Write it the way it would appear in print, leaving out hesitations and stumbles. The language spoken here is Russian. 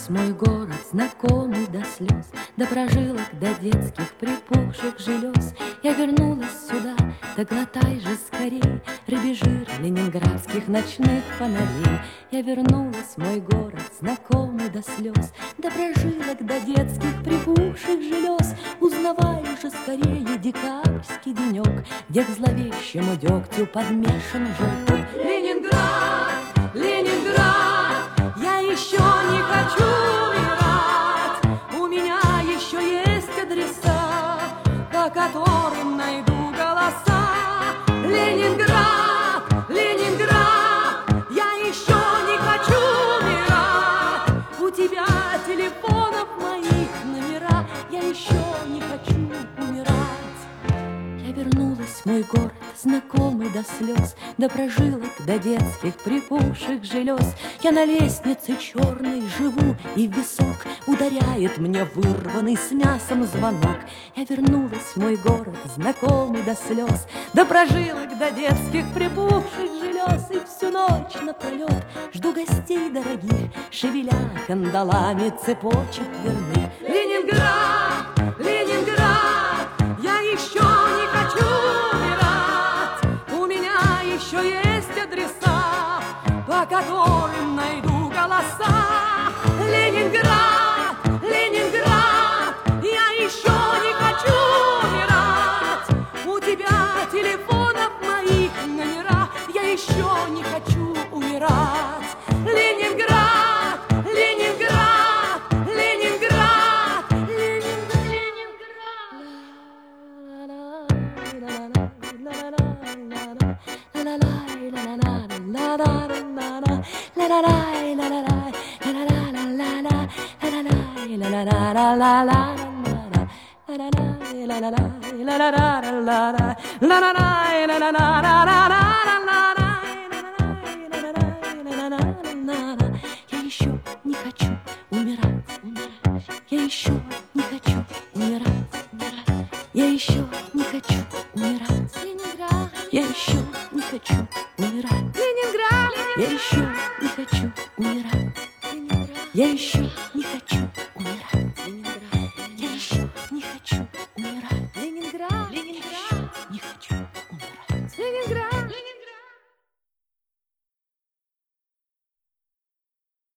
мой город, знакомый до слез, до прожилок, до детских припухших желез. Я вернулась сюда, да глотай же скорей рыбий жир ленинградских ночных фонарей. Я вернулась в мой город, знакомый до слез, до прожилок, до детских припухших желез. Узнавай же скорее декабрьский денек, где к зловещему дегтю подмешан желток. Ленинград, Ленинград, я еще не хочу умирать. У меня еще есть адреса, по которым найду голоса. Ленинград, Ленинград, я еще не хочу умирать. У тебя телефонов моих номера, я еще не хочу умирать. Я вернулась в мой город, знакомый до слез, до прожилок, до детских припухших желез. Я на лестнице черной живу, и в висок ударяет мне вырванный с мясом звонок. Я вернулась в мой город, знакомый до слез, до прожилок, до детских припухших желез. И всю ночь напролет жду гостей дорогих, шевеля кандалами цепочек дверных. Ленинград, Ленинград, я еще не хочу умирать. У меня еще есть адреса, по которым найду голоса. Ленинград, Ленинград, я еще не хочу умирать. У тебя телефонов моих номера, я еще не хочу умирать. Ленинград, Ленинград, Ленинград, Я еще не хочу умирать. Я еще не хочу умирать. Я еще не хочу умирать. Ленинград. Я еще не хочу умирать. Ленинград. Я еще не хочу умирать. Ленинград. Я еще не хочу умирать. Ленинград. Я еще не хочу умирать. Ленинград. Ленинград. Не хочу умирать. Ленинград.